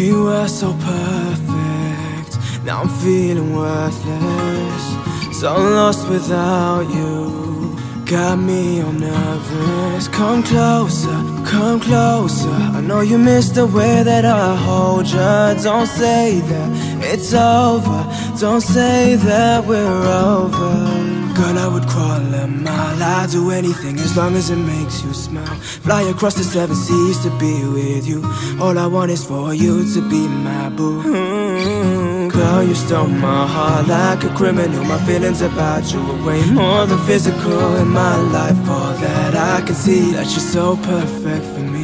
We were so perfect, now I'm feeling worthless. So lost without you, got me all nervous. Come closer, come closer. I know you miss the way that I hold you. Don't say that it's over, don't say that we're over. Girl, I would crawl a mile, I'd do anything as long as it makes you smile. Fly across the 7 seas to be with you. All I want is for you to be my boo. Girl, you stole my heart like a criminal. My feelings about you are way more than physical in my life. All that I can see, that you're so perfect for me.